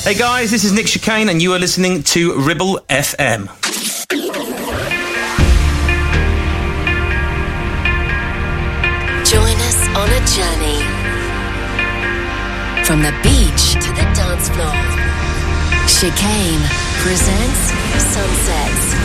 Hey guys, this is Nick Chicane and you are listening to Ribble FM. Join us on a journey from the beach to the dance floor. Chicane presents Sunsets.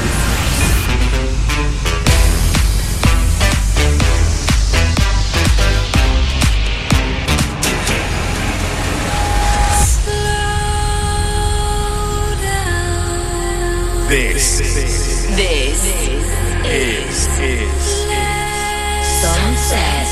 This is Sunset.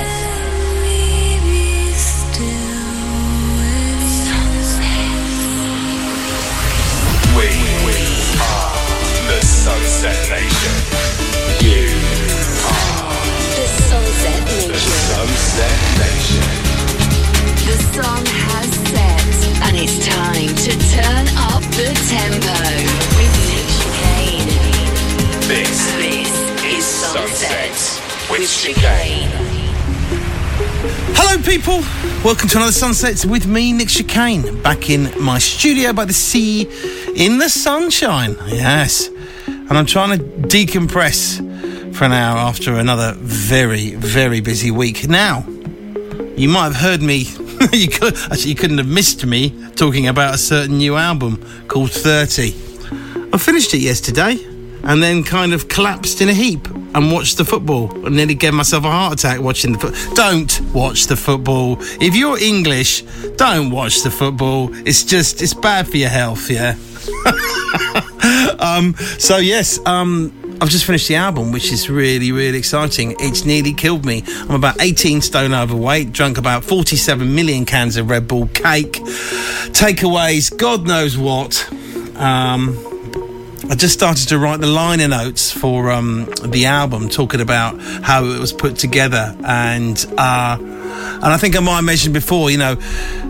We are the Sunset Nation. You are The Sunset Nation. the Sunset Nation. The sun has set, and it's time to turn up the tempo with Nick Chicane. This is Sunset with Chicane. Hello people, welcome to another Sunsets with me, Nick Chicane, back in my studio by the sea in the sunshine, yes. And I'm trying to decompress for an hour after another very, very busy week. Now, you might have heard me, you couldn't have missed me talking about a certain new album called 30. I finished it yesterday and then kind of collapsed in a heap and watched the football and nearly gave myself a heart attack watching the football. Don't watch the football. If you're English, don't watch the football. It's bad for your health, yeah? I've just finished the album, which is really, really exciting. It's nearly killed me. I'm about 18 stone overweight, drunk about 47 million cans of Red Bull cake, takeaways, God knows what. I just started to write the liner notes for the album, talking about how it was put together, and I think I might have mentioned before, you know,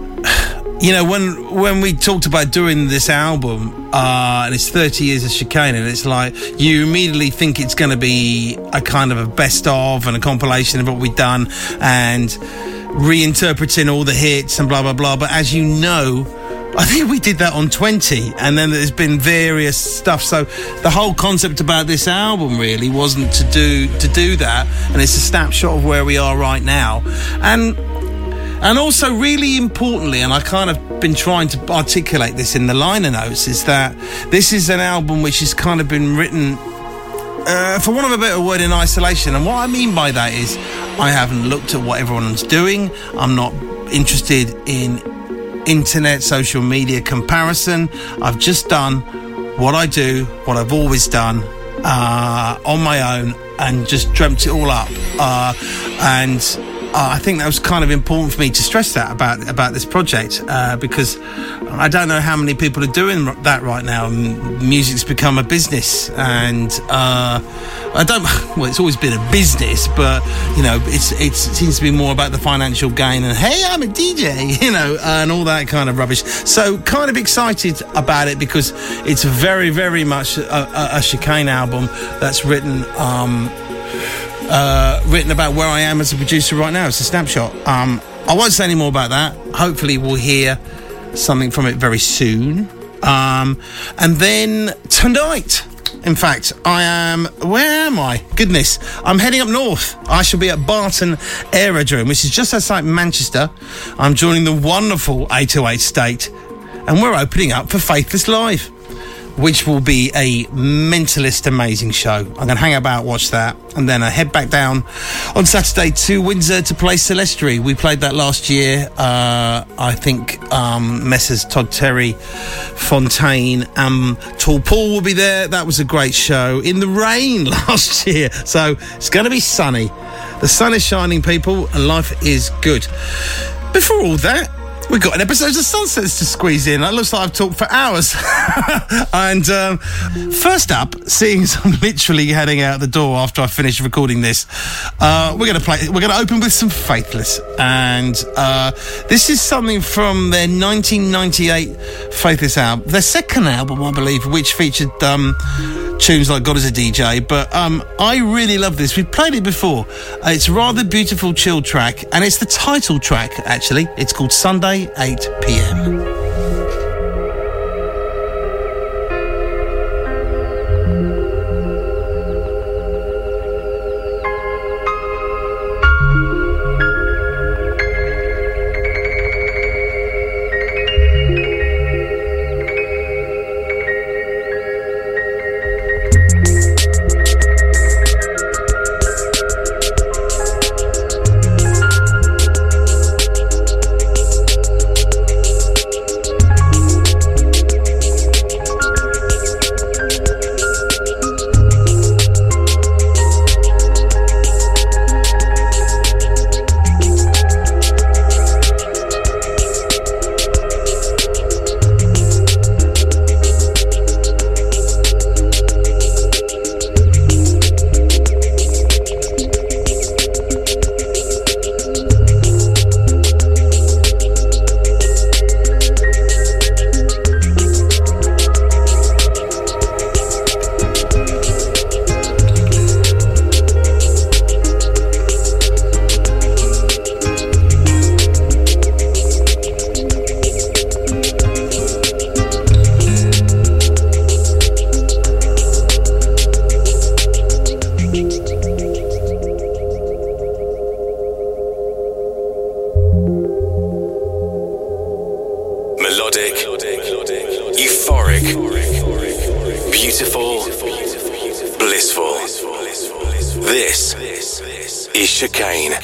when we talked about doing this album, and it's 30 years of Chicane, and it's like you immediately think it's going to be a kind of a best of and a compilation of what we've done and reinterpreting all the hits and blah blah blah. But as you know, I think we did that on 20, and then there's been various stuff. So the whole concept about this album really wasn't to do that, and it's a snapshot of where we are right now. And also, really importantly, and I kind of been trying to articulate this in the liner notes, is that this is an album which has kind of been written, for want of a better word, in isolation. And what I mean by that is I haven't looked at what everyone's doing. I'm not interested in internet, social media comparison. I've just done what I do, what I've always done, on my own, and just dreamt it all up. I think that was kind of important for me to stress that about this project, because I don't know how many people are doing that right now. Music's become a business, and it's always been a business, but you know, it seems to be more about the financial gain and hey, I'm a DJ, you know, and all that kind of rubbish. So kind of excited about it because it's very, very much a Chicane album that's written about where I am as a producer right now. It's a snapshot. I won't say any more about that. Hopefully we'll hear something from it very soon. And then tonight, in fact, where am I? Goodness, I'm heading up north. I shall be at Barton Aerodrome, which is just outside Manchester. I'm joining the wonderful 808 State, and we're opening up for Faithless Live, which will be a mentalist amazing show. I'm going to hang about, watch that, and then I head back down on Saturday to Windsor to play Celestary. We played that last year. I think Messrs Todd Terry, Fontaine, Tall Paul will be there. That was a great show in the rain last year. So it's going to be sunny. The sun is shining, people, and life is good. Before all that, we've got an episode of Sunsets to squeeze in. It looks like I've talked for hours. And first up, seeing as I'm literally heading out the door after I finish recording this, we're going to open with some Faithless. And this is something from their 1998 Faithless album, their second album, I believe, which featured tunes like God Is a DJ. But I really love this. We've played it before. It's a rather beautiful, chill track, and it's the title track, actually. It's called Sunday 8 p.m. beautiful, blissful. This is Chicane.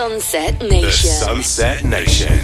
Sunset The Nation. Sunset Nation.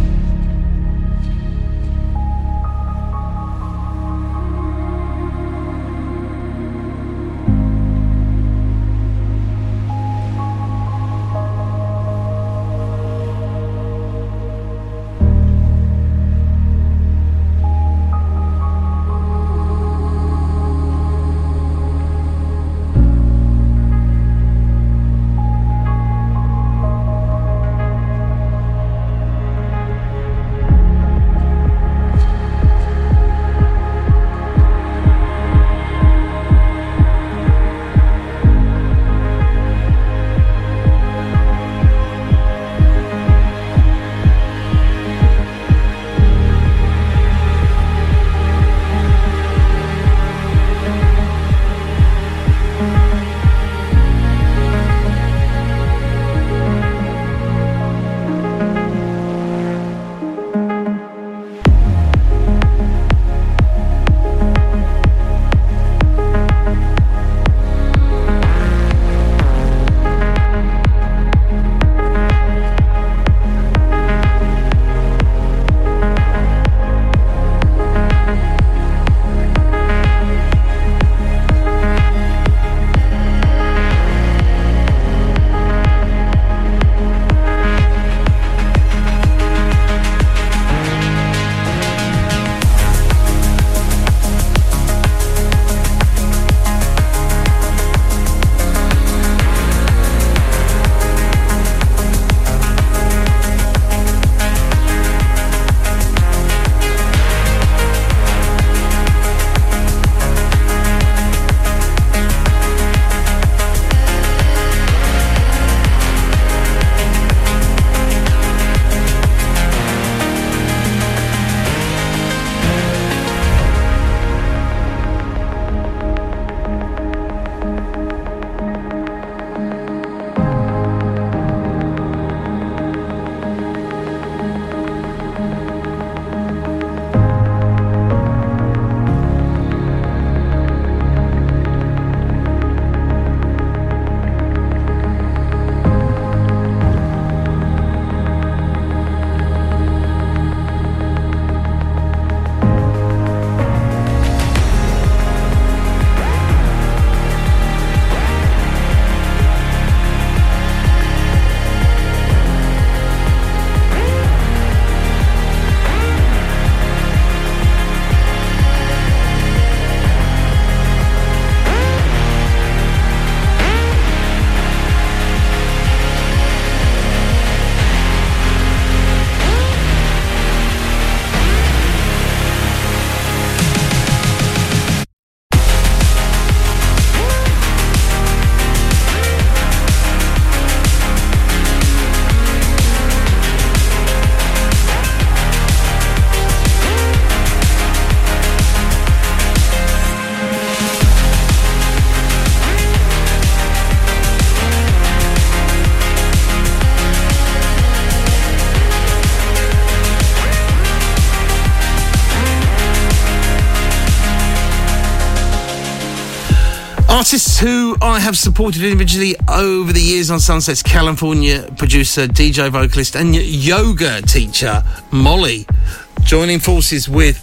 Artists who I have supported individually over the years on Sunset's California producer, DJ, vocalist and yoga teacher, Molly, joining forces with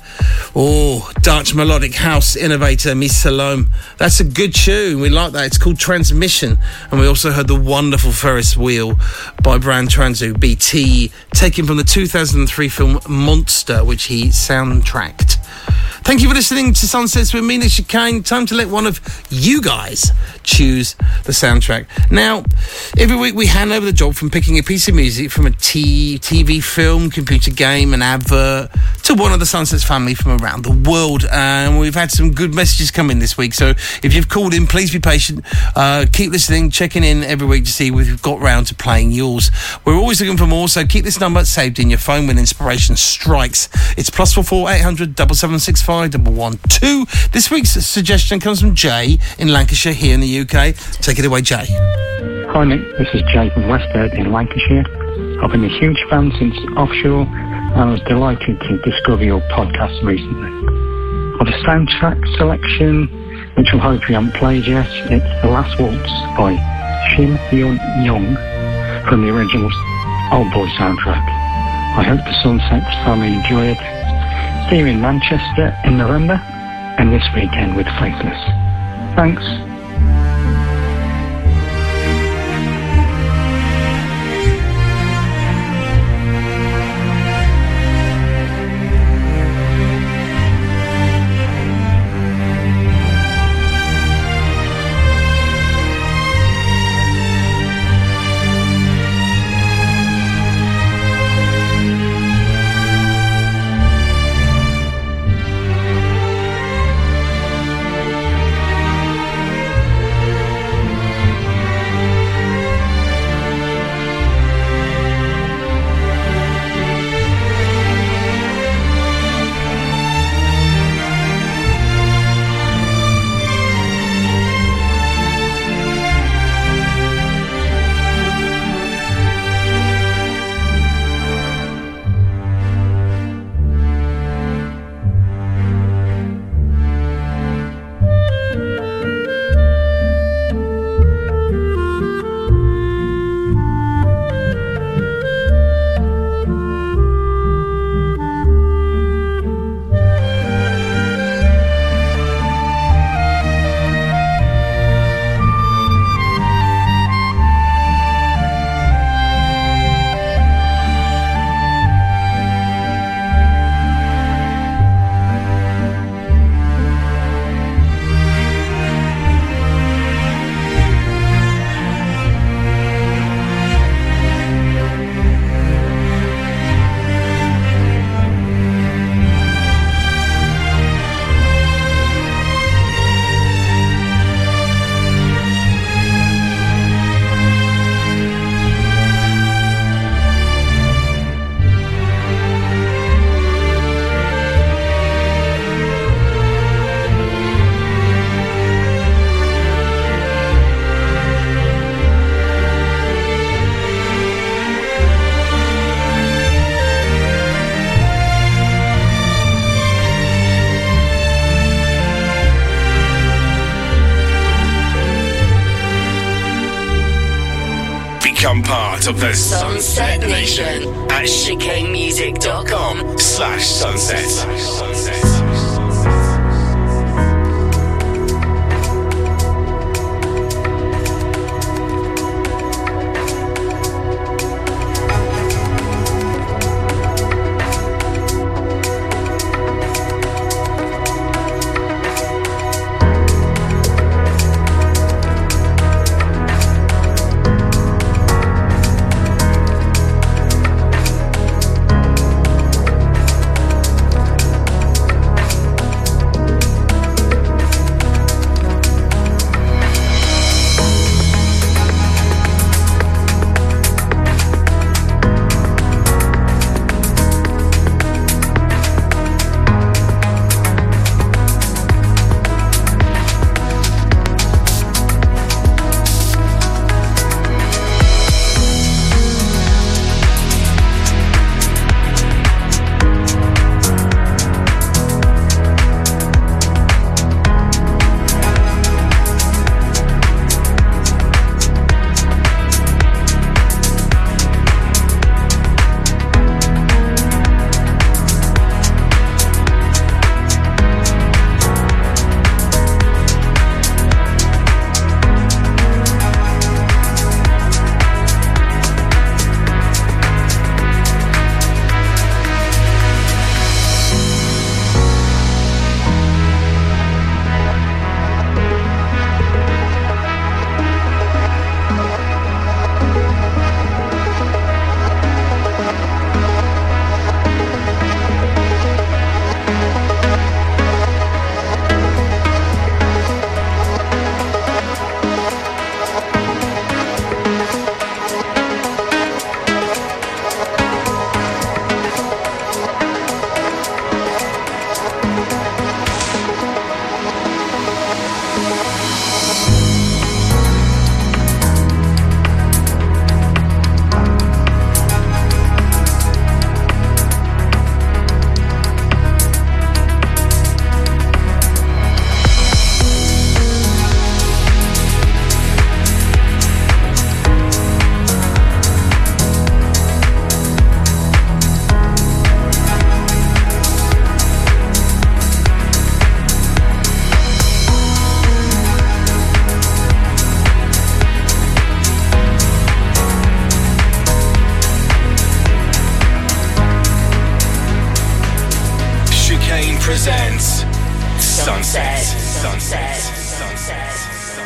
Dutch melodic house innovator Miss Salome. That's a good tune. We like that. It's called Transmission. And we also heard the wonderful Ferris Wheel by Bran Transu, BT, taken from the 2003 film Monster, which he soundtracked. Thank you for listening to Sunsets with me, Nick Chicane. Time to let one of you guys choose the soundtrack. Now, every week we hand over the job from picking a piece of music from a TV film, computer game, an advert, to one of the Sunsets family from around the world. And we've had some good messages come in this week. So if you've called in, please be patient. Keep listening, checking in every week to see if we've got round to playing yours. We're always looking for more, so keep this number saved in your phone when inspiration strikes. It's +44 800 7765 112. This week's suggestion comes from Jay in Lancashire here in the UK. Take it away, Jay. Hi Nick, this is Jay from Westgate in Lancashire. I've been a huge fan since Offshore and I was delighted to discover your podcast recently. For the soundtrack selection, which I hope you haven't played yet, it's The Last Waltz by Shin Hyun Young from the original Old Boy soundtrack. I hope the Sunsets family enjoy it. See you in Manchester in November and this weekend with Faithless. Thanks. Become part of the Sunset Nation at chicanemusic.com/sunset. Sunset. Sunset. Sunset.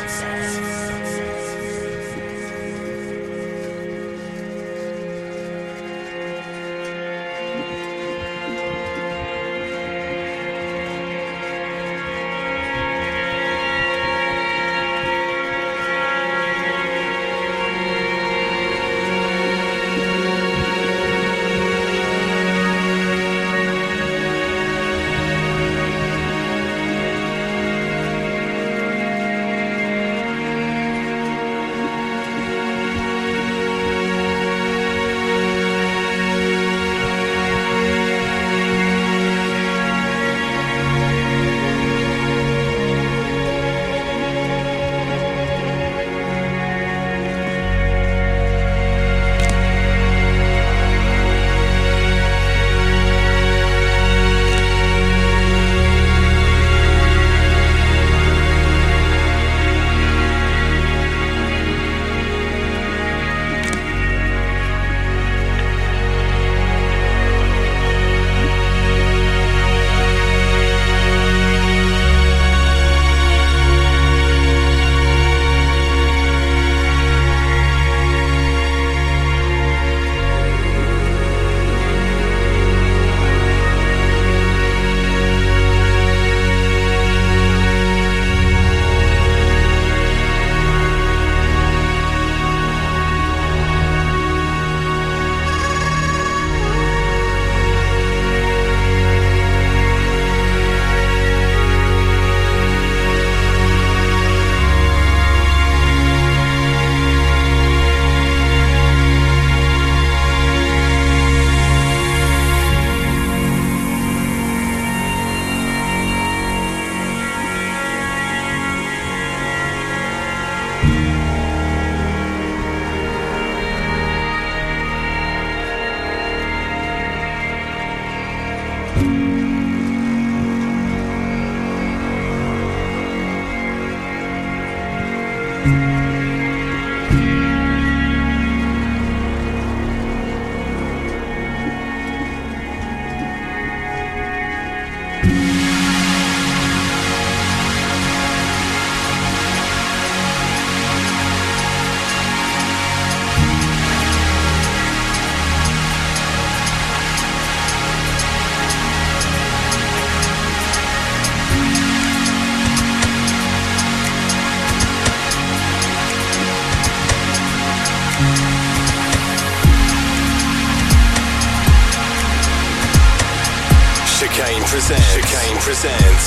Chicane presents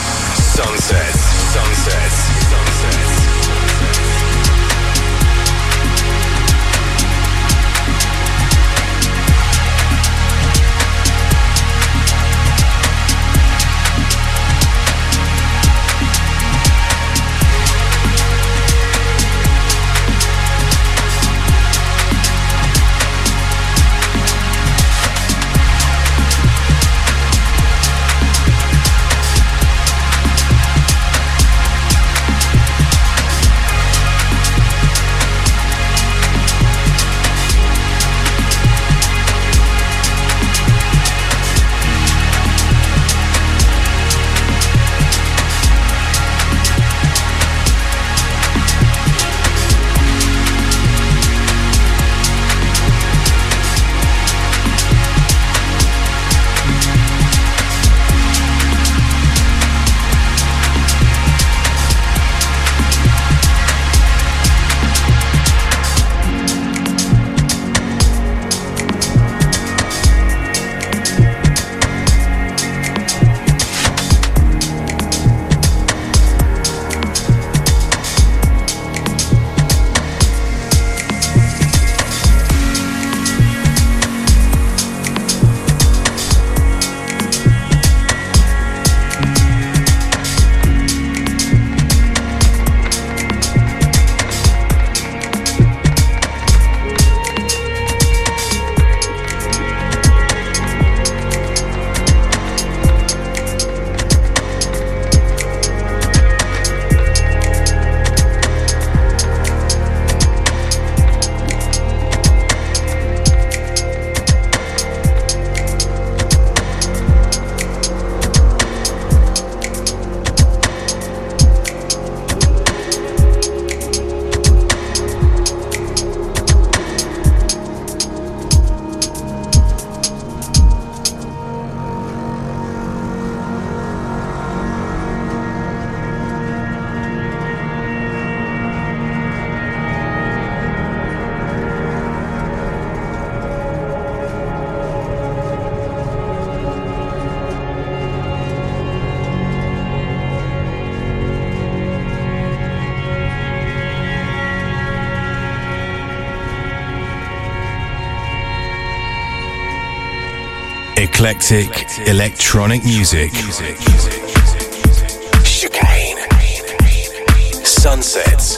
Sunset. Sunset. Sunset. Eclectic electronic music. Chicane. Sunsets.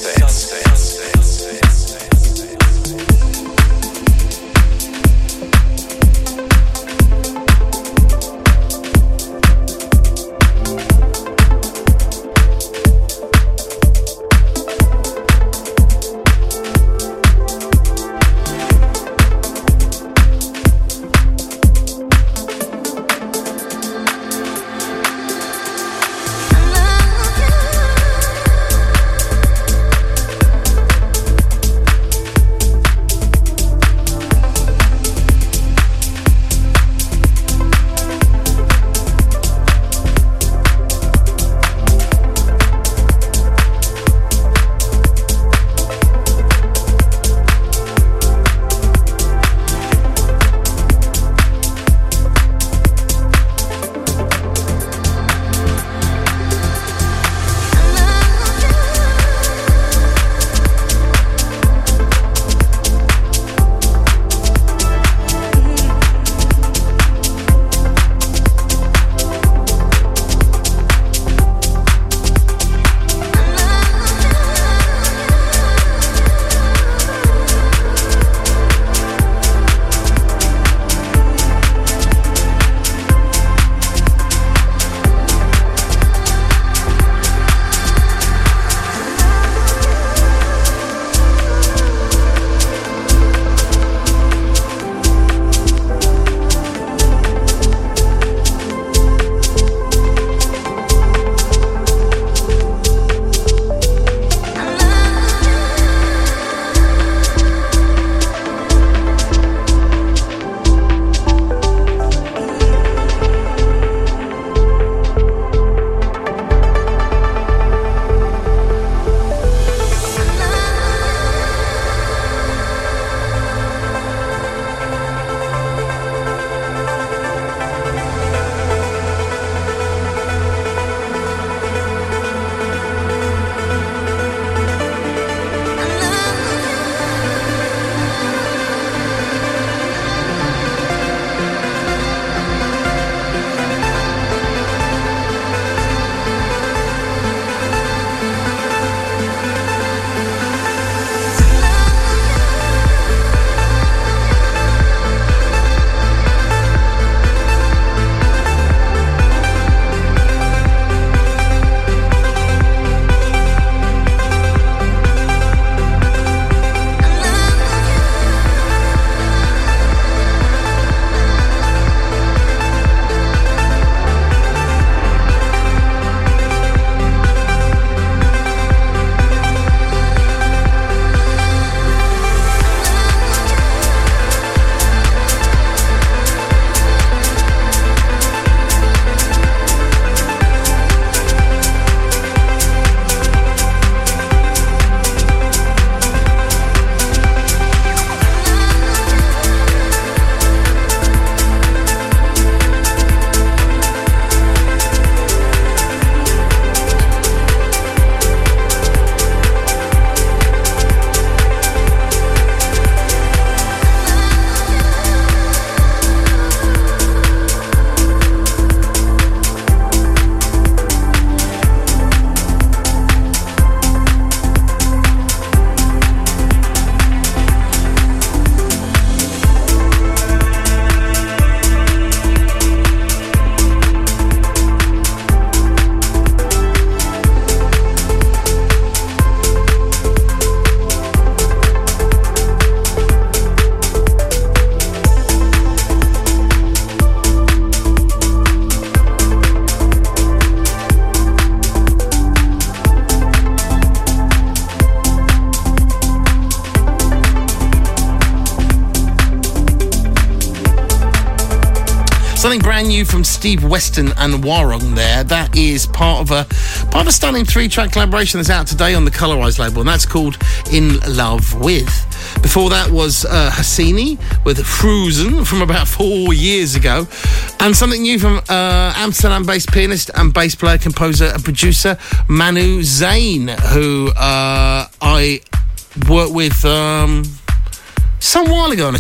Something brand new from Steve Weston and Warong there. That is part of a stunning 3-track collaboration that's out today on the Colorize label, and that's called In Love With. Before that was Hassini with Frozen from about 4 years ago, and something new from Amsterdam-based pianist and bass player, composer and producer Manu Zain, who I worked with some while ago on a track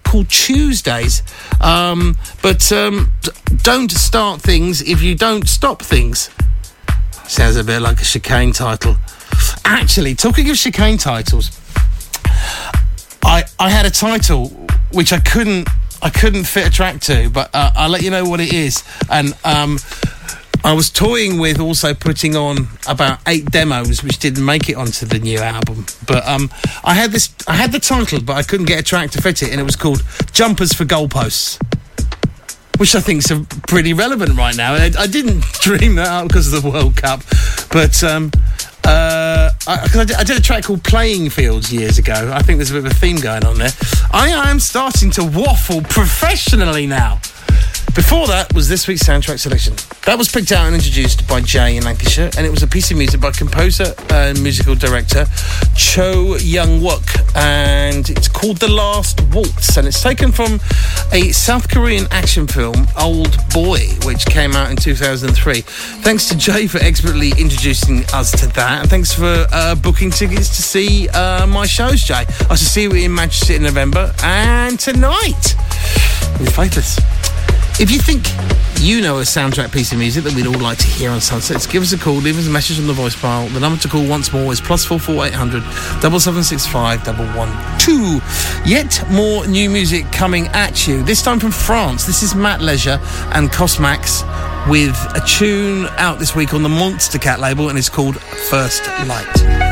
called Tuesdays. But don't start things if you don't stop things. Sounds a bit like a chicane title. Actually, talking of chicane titles, I had a title which I couldn't fit a track to, but I'll let you know what it is. And I was toying with also putting on about 8 demos which didn't make it onto the new album. But I had the title, but I couldn't get a track to fit it, and it was called Jumpers for Goalposts, which I think is pretty relevant right now. I didn't dream that up because of the World Cup, but I did a track called Playing Fields years ago. I think there's a bit of a theme going on there. I am starting to waffle professionally now. Before that was this week's soundtrack selection. That was picked out and introduced by Jay in Lancashire, and it was a piece of music by composer and musical director Cho Young-wook, and it's called The Last Waltz, and it's taken from a South Korean action film, Old Boy, which came out in 2003. Thanks to Jay for expertly introducing us to that, and thanks for booking tickets to see my shows, Jay. I shall see you in Manchester in November, and tonight with Faithless. If you think you know a soundtrack piece of music that we'd all like to hear on Sunsets, give us a call, leave us a message on the voice file. The number to call once more is +44 800 7765 112. Yet more new music coming at you, this time from France. This is Matt Leisure and Cosmax with a tune out this week on the Monster Cat label, and it's called First Light.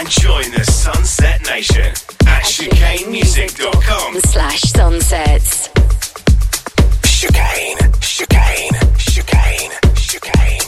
Join the Sunset Nation at chicanemusic.com/sunsets. Chicane, chicane, chicane, chicane.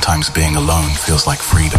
Sometimes being alone feels like freedom.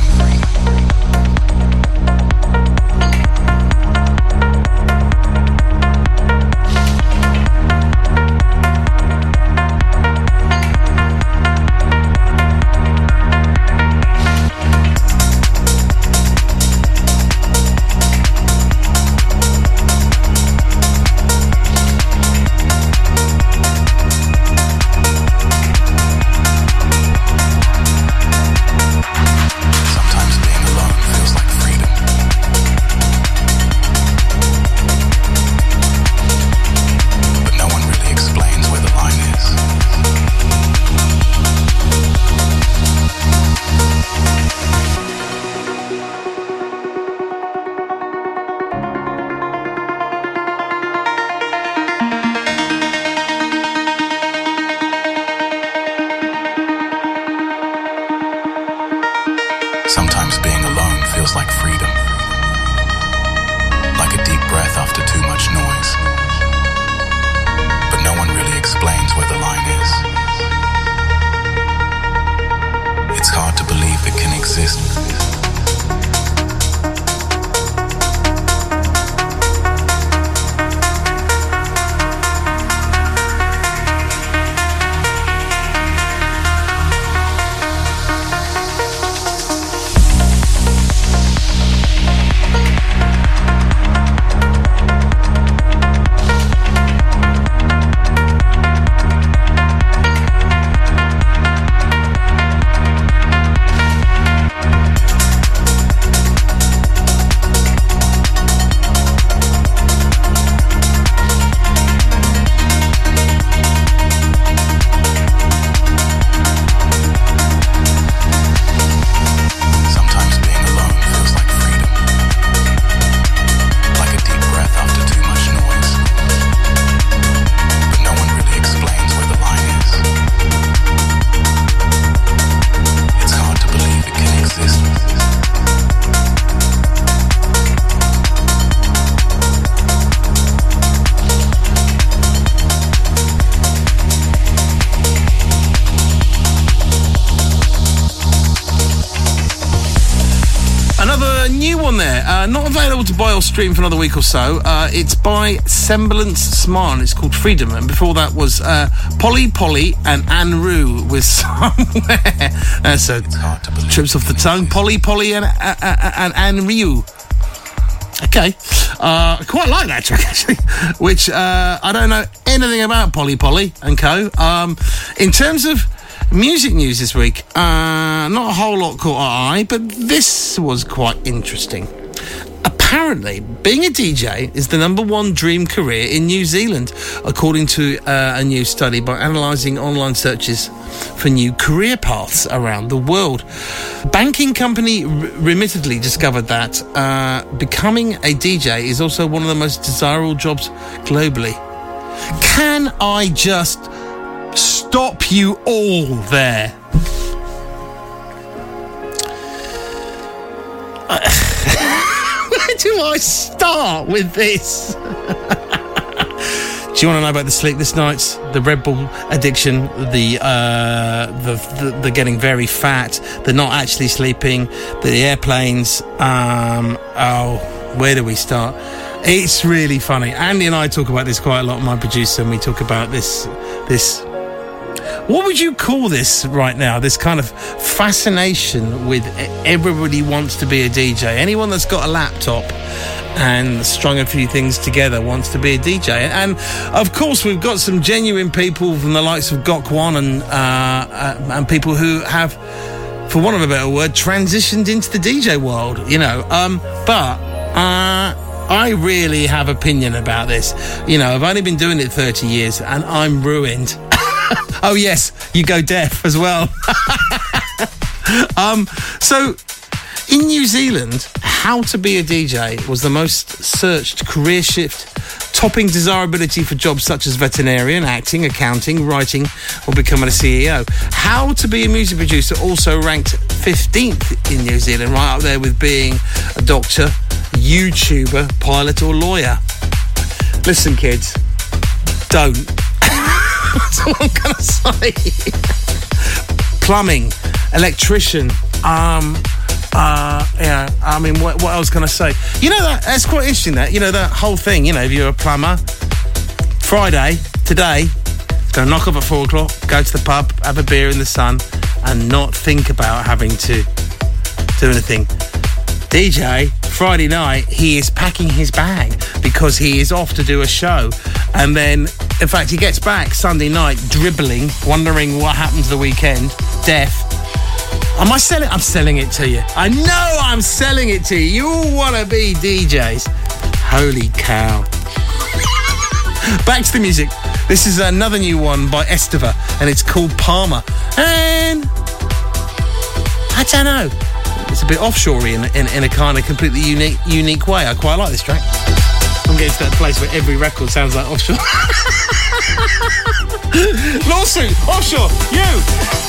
Sometimes being alone feels like freedom, like a deep breath after too much noise. But no one really explains where the line is. It's hard to believe it can exist. Not available to buy or stream for another week or so. It's by Semblance Smart. It's called Freedom. And before that was Polly Polly and Anne Rue with Somewhere. So trips off the tongue. Polly Polly and Anne Rue. Okay. I quite like that track, actually. Which I don't know anything about Polly Polly and co. In terms of music news this week, not a whole lot caught our eye, but this was quite interesting. Apparently, being a DJ is the #1 dream career in New Zealand, according to a new study by analysing online searches for new career paths around the world. Banking company Remittedly discovered that becoming a DJ is also one of the most desirable jobs globally. Can I just stop you all there? Where do I start with this? Do you want to know about the sleepless nights, the Red Bull addiction, the getting very fat, the not actually sleeping, the airplanes? Where do we start? It's really funny. Andy and I talk about this quite a lot, my producer, and we talk about this. What would you call this right now? This kind of fascination with everybody wants to be a DJ. Anyone that's got a laptop and strung a few things together wants to be a DJ. And of course, we've got some genuine people from the likes of Gok1 and people who have, for want of a better word, transitioned into the DJ world, you know. I really have opinion about this. You know, I've only been doing it 30 years and I'm ruined. Oh yes, you go deaf as well. So in New Zealand, how to be a DJ was the most searched career shift, topping desirability for jobs such as veterinarian, acting, accounting, writing, or becoming a CEO. How to be a music producer also ranked 15th in New Zealand, right up there with being a doctor, YouTuber, pilot, or lawyer. Listen, kids, don't. That's all I'm going to say. Plumbing, electrician. Yeah, I mean, what else can I say? You know, that's quite interesting, that, you know, that whole thing, you know, if you're a plumber, Friday, today, gonna knock up at 4 o'clock, go to the pub, have a beer in the sun, and not think about having to do anything. DJ, Friday night, he is packing his bag because he is off to do a show. And then, in fact, he gets back Sunday night dribbling, wondering what happened to the weekend, deaf. Am I selling? I'm selling it to you. I know I'm selling it to you. You all want to be DJs. Holy cow. Back to the music. This is another new one by Estiva, and it's called Palmer. And I don't know. It's a bit offshore-y in a kind of completely unique way. I quite like this track. I'm getting to that place where every record sounds like offshore. Lawsuit, offshore, you!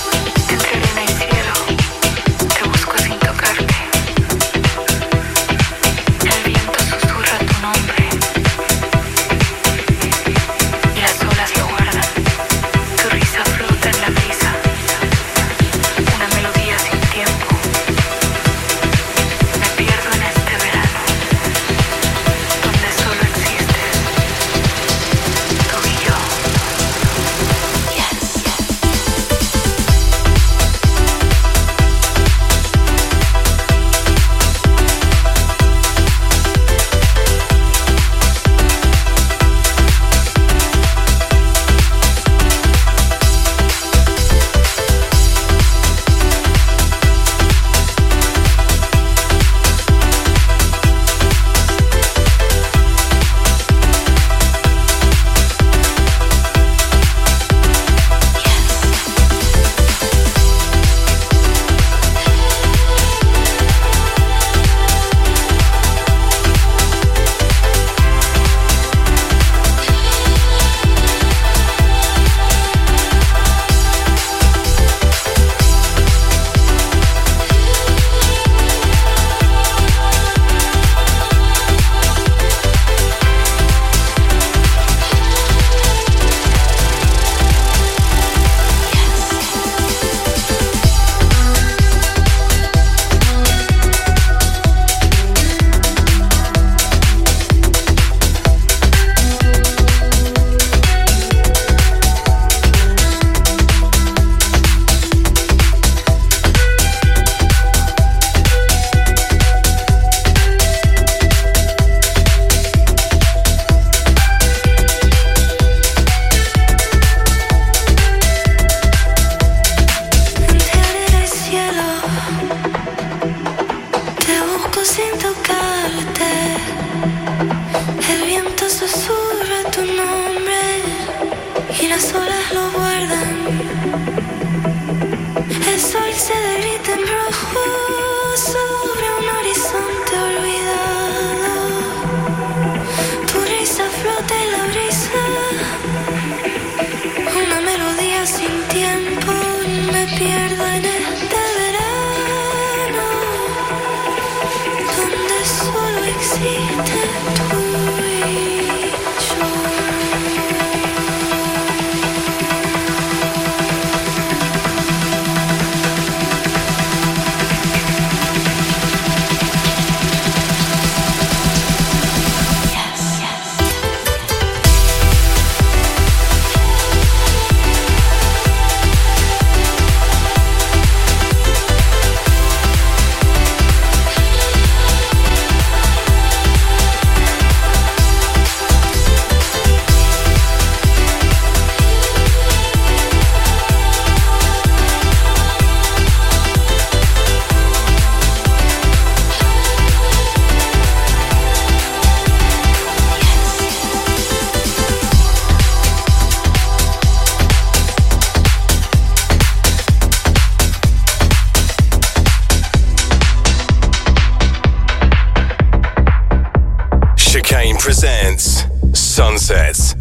Presents Sunsets.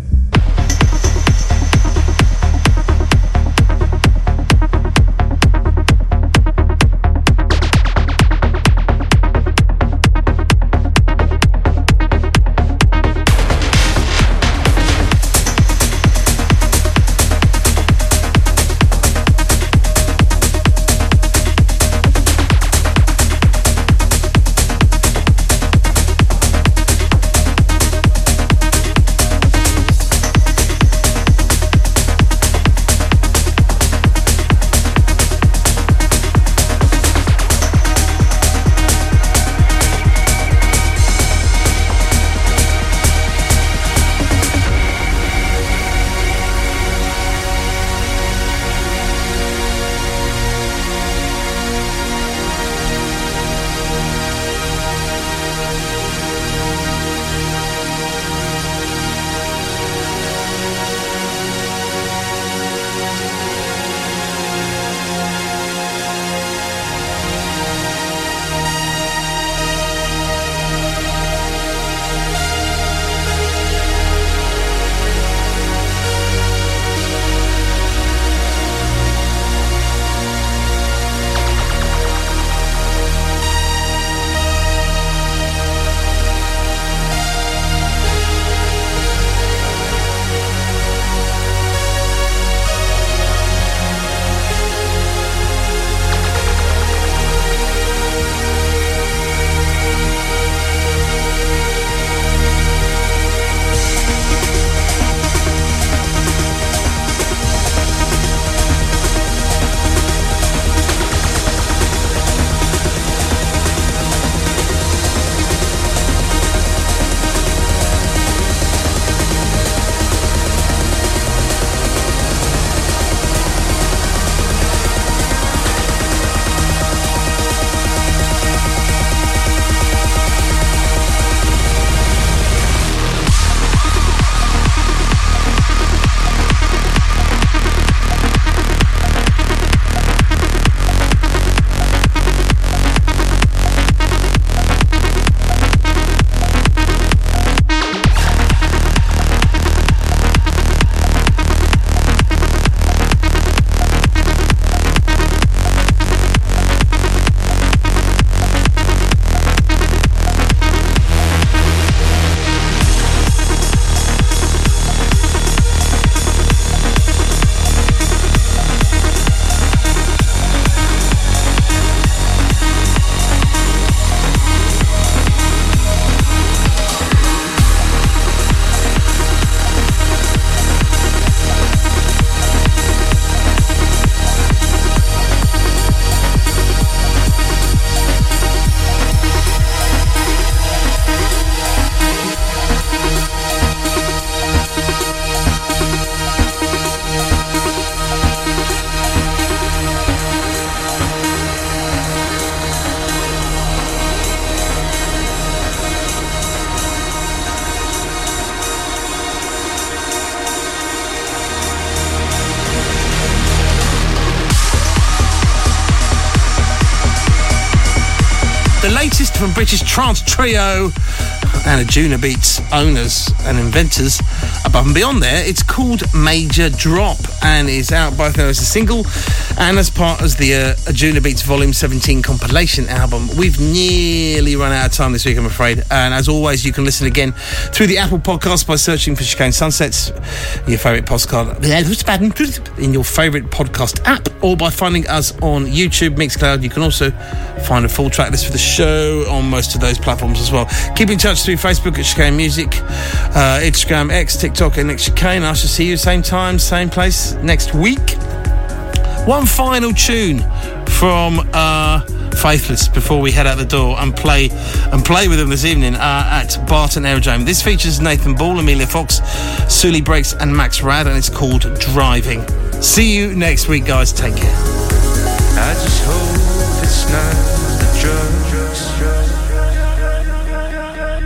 latest from British trance trio and Ajuna Beats owners and inventors above and beyond there. It's called Major Drop and is out both now as a single and as part of the Ajuna Beats Volume 17 compilation album. We've nearly run out of time this week, I'm afraid. And as always, you can listen again through the Apple Podcast by searching for Chicane Sunsets, your favourite podcast, in your favourite podcast app, or by finding us on YouTube, Mixcloud. You can also find a full track list for the show on most of those platforms as well. Keep in touch through Facebook at Chicane Music, Instagram, X, TikTok, and Nick Chicane. I shall see you same time, same place next week. One final tune from Faithless before we head out the door and play with them this evening at Barton Aerodrome. This features Nathan Ball, Amelia Fox, Sully Breaks and Max Rad, and it's called Driving. See you next week, guys. Take care. I just hope it's not the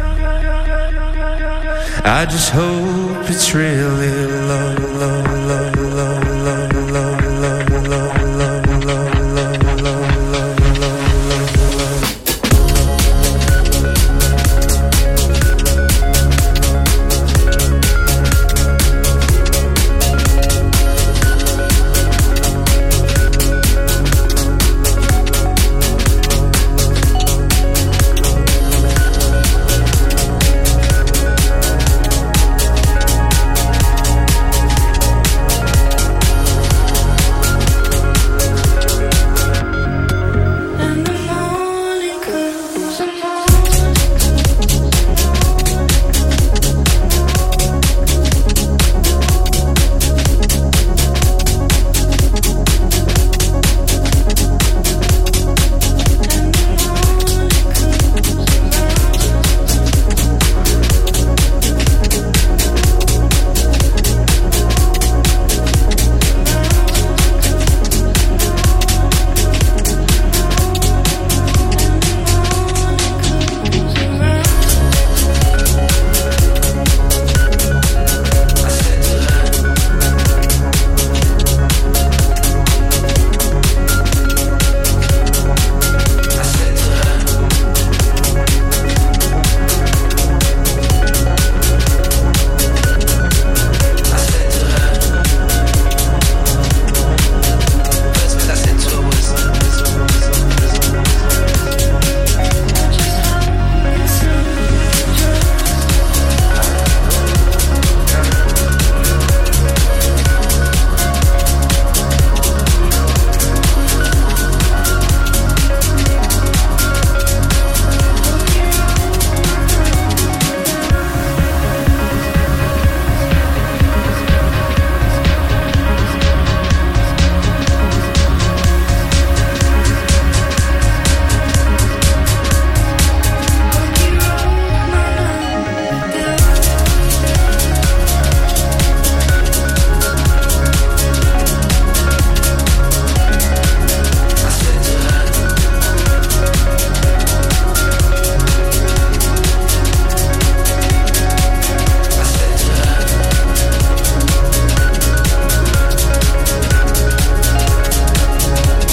drugs. I just hope it's really love, love, love.